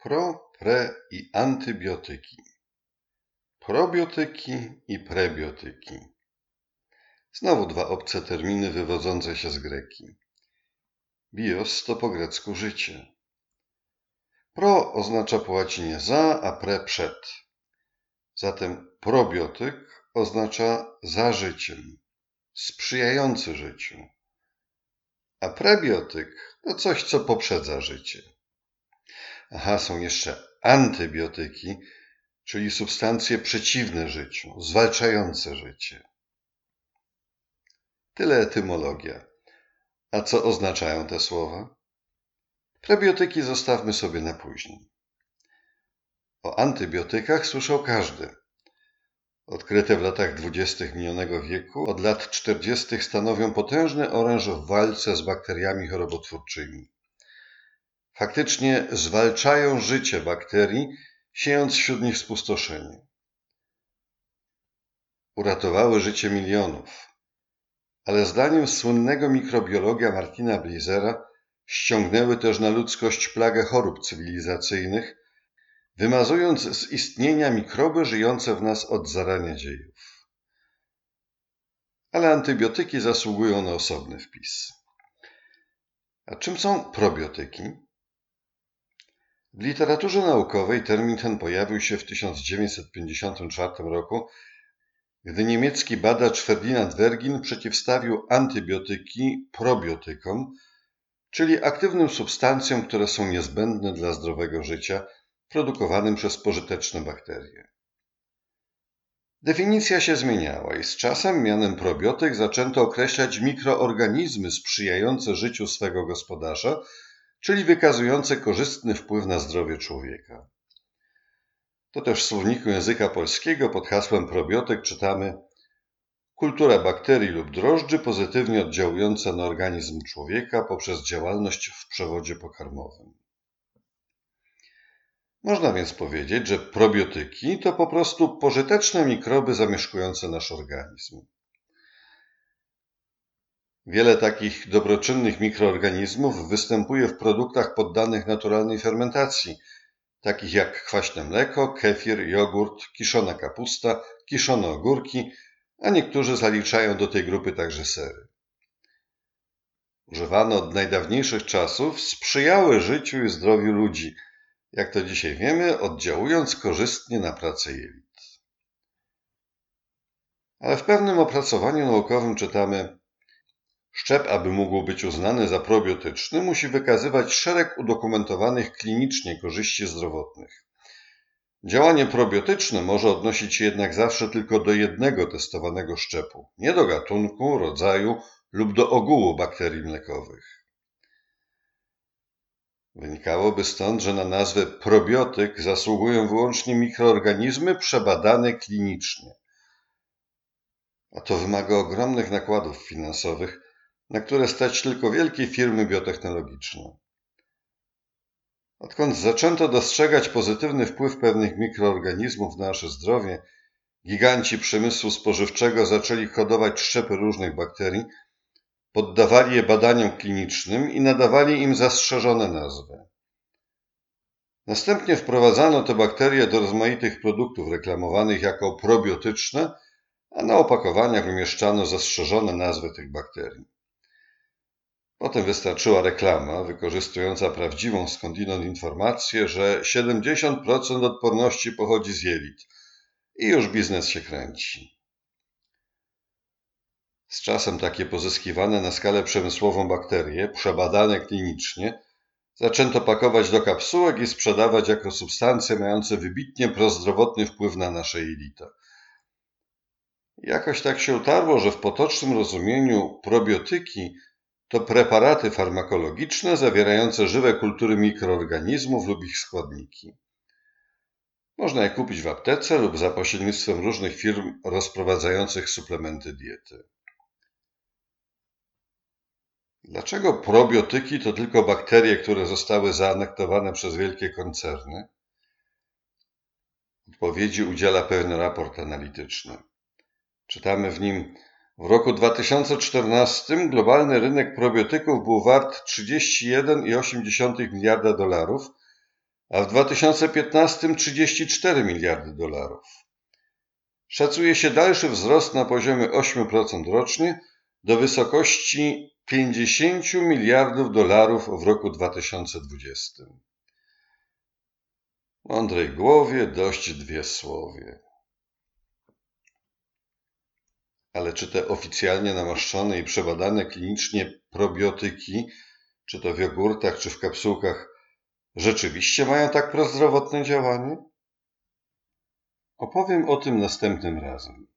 Pro, pre i antybiotyki. Probiotyki i prebiotyki. Znowu dwa obce terminy wywodzące się z greki. Bios to po grecku życie. Pro oznacza po łacinie za, a pre przed. Zatem probiotyk oznacza za życiem, sprzyjający życiu. A prebiotyk to coś, co poprzedza życie. Są jeszcze antybiotyki, czyli substancje przeciwne życiu, zwalczające życie. Tyle etymologia. A co oznaczają te słowa? Prebiotyki zostawmy sobie na później. O antybiotykach słyszał każdy. Odkryte w latach 20. minionego wieku, od lat 40. stanowią potężny oręż w walce z bakteriami chorobotwórczymi. Faktycznie zwalczają życie bakterii, siejąc wśród nich spustoszenie. Uratowały życie milionów, ale zdaniem słynnego mikrobiologa Martina Blizera ściągnęły też na ludzkość plagę chorób cywilizacyjnych, wymazując z istnienia mikroby żyjące w nas od zarania dziejów. Ale antybiotyki zasługują na osobny wpis. A czym są probiotyki? W literaturze naukowej termin ten pojawił się w 1954 roku, gdy niemiecki badacz Ferdinand Wergin przeciwstawił antybiotyki probiotykom, czyli aktywnym substancjom, które są niezbędne dla zdrowego życia, produkowanym przez pożyteczne bakterie. Definicja się zmieniała i z czasem mianem probiotyk zaczęto określać mikroorganizmy sprzyjające życiu swego gospodarza, czyli wykazujące korzystny wpływ na zdrowie człowieka. To też w słowniku języka polskiego pod hasłem probiotyk czytamy: kultura bakterii lub drożdży pozytywnie oddziałująca na organizm człowieka poprzez działalność w przewodzie pokarmowym. Można więc powiedzieć, że probiotyki to po prostu pożyteczne mikroby zamieszkujące nasz organizm. Wiele takich dobroczynnych mikroorganizmów występuje w produktach poddanych naturalnej fermentacji, takich jak kwaśne mleko, kefir, jogurt, kiszona kapusta, kiszone ogórki, a niektórzy zaliczają do tej grupy także sery. Używane od najdawniejszych czasów sprzyjały życiu i zdrowiu ludzi, jak to dzisiaj wiemy, oddziałując korzystnie na pracę jelit. Ale w pewnym opracowaniu naukowym czytamy: szczep, aby mógł być uznany za probiotyczny, musi wykazywać szereg udokumentowanych klinicznie korzyści zdrowotnych. Działanie probiotyczne może odnosić się jednak zawsze tylko do jednego testowanego szczepu, nie do gatunku, rodzaju lub do ogółu bakterii mlekowych. Wynikałoby stąd, że na nazwę probiotyk zasługują wyłącznie mikroorganizmy przebadane klinicznie. A to wymaga ogromnych nakładów finansowych, na które stać tylko wielkie firmy biotechnologiczne. Odkąd zaczęto dostrzegać pozytywny wpływ pewnych mikroorganizmów na nasze zdrowie, giganci przemysłu spożywczego zaczęli hodować szczepy różnych bakterii, poddawali je badaniom klinicznym i nadawali im zastrzeżone nazwy. Następnie wprowadzano te bakterie do rozmaitych produktów reklamowanych jako probiotyczne, a na opakowaniach umieszczano zastrzeżone nazwy tych bakterii. Potem wystarczyła reklama wykorzystująca prawdziwą skądinąd informację, że 70% odporności pochodzi z jelit i już biznes się kręci. Z czasem takie pozyskiwane na skalę przemysłową bakterie, przebadane klinicznie, zaczęto pakować do kapsułek i sprzedawać jako substancje mające wybitnie prozdrowotny wpływ na nasze jelita. Jakoś tak się utarło, że w potocznym rozumieniu probiotyki to preparaty farmakologiczne zawierające żywe kultury mikroorganizmów lub ich składniki. Można je kupić w aptece lub za pośrednictwem różnych firm rozprowadzających suplementy diety. Dlaczego probiotyki to tylko bakterie, które zostały zaanektowane przez wielkie koncerny? Odpowiedzi udziela pewien raport analityczny. Czytamy w nim: w roku 2014 globalny rynek probiotyków był wart $31,8 miliarda, a w 2015 34 miliardy dolarów. Szacuje się dalszy wzrost na poziomie 8% rocznie do wysokości 50 miliardów dolarów w roku 2020. Mądrej głowie dość dwie słowie. Ale czy te oficjalnie namaszczone i przebadane klinicznie probiotyki, czy to w jogurtach, czy w kapsułkach, rzeczywiście mają tak prozdrowotne działanie? Opowiem o tym następnym razem.